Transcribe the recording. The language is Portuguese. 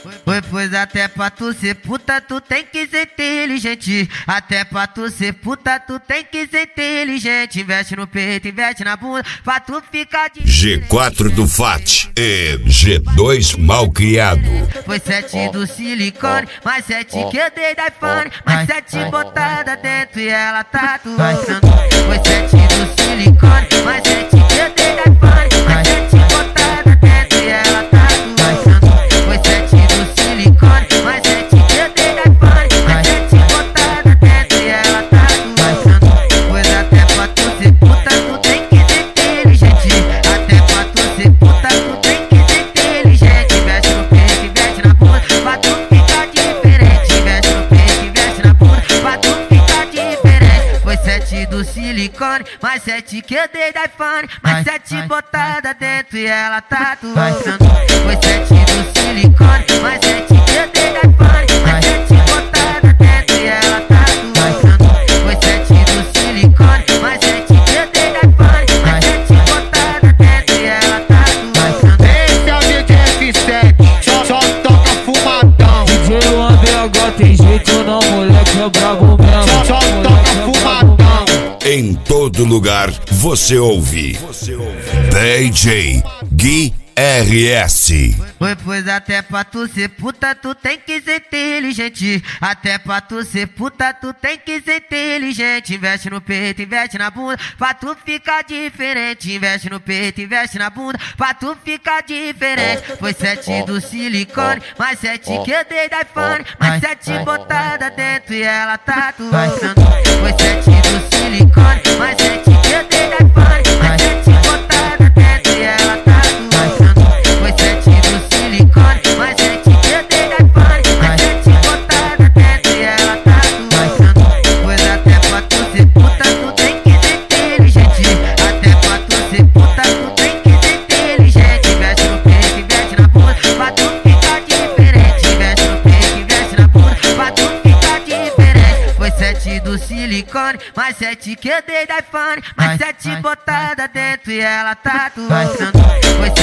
Pois até pra tu ser puta, tu tem que ser inteligente. Até pra tu ser puta, tu tem que ser inteligente. Investe no peito, investe na bunda, pra tu ficar de G4 do FAT e G2 Malcriado. Foi 7 do silicone, mais 7 que eu dei da iPhone, mais 7 botada dentro e ela tatuando. Foi 7 do silicone, mais 7 que eu dei da iPhone, mais 7 botada dentro e ela tatuando. Foi 7 do silicone, mais 7 que eu dei da iPhone, mais 7 botada dentro e ela tatuando. Pois até pra tu ser puta, tu tem que ser inteligente. Até pra tu ser puta, tu tem que ser inteligente. Investe no peito, investe na bunda, pra tu ficar diferente. Investe no peito, investe na bunda, pra tu ficar diferente. Foi 7 do silicone, mais 7 que eu dei da iPhone, mais 7 botada dentro e ela tatuando. Foi 7 do silicone, mais 7 que eu dei da iPhone, mais 7 botada dentro e ela tatuando. Foi 7 do silicone, mais 7 que eu dei da iPhone, mais 7 botada dentro e ela tatuando. Esse é o DJ F7, só toca fumadão. DJ ABH tem jeito não, moleque é brabo mesmo. Só toca fumadão. Em todo lugar você ouve DJ Gui RS. Pois até pra tu ser puta, tu tem que ser inteligente. Até pra tu ser puta, tu tem que ser inteligente. Investe no peito, investe na bunda, pra tu ficar diferente. Investe no peito, investe na bunda, pra tu ficar diferente. Foi 7 do silicone, mais 7 que eu dei da iPhone, mais 7 botada dentro e ela tatuando. Foi 7 do silicone, mais 7 que eu dei da iPhone, mais 7 botada dentro e ela tatuando. Foi 7 do silicone, mais 7 que eu dei da iPhone, mais 7 botada dentro e ela tatuando. Pois até pra tu ser puta, tu tem que ser inteligente. Até pra tu ser puta, tu tem que ser inteligente. Investe no peito, investe na bunda, pra tu ficar diferente. Investe no peito, investe na bunda, pra tu ficar diferente. Foi 7 do silicone, mais 7 que eu dei da iPhone, mais 7 botada dentro e ela tatuando. Foi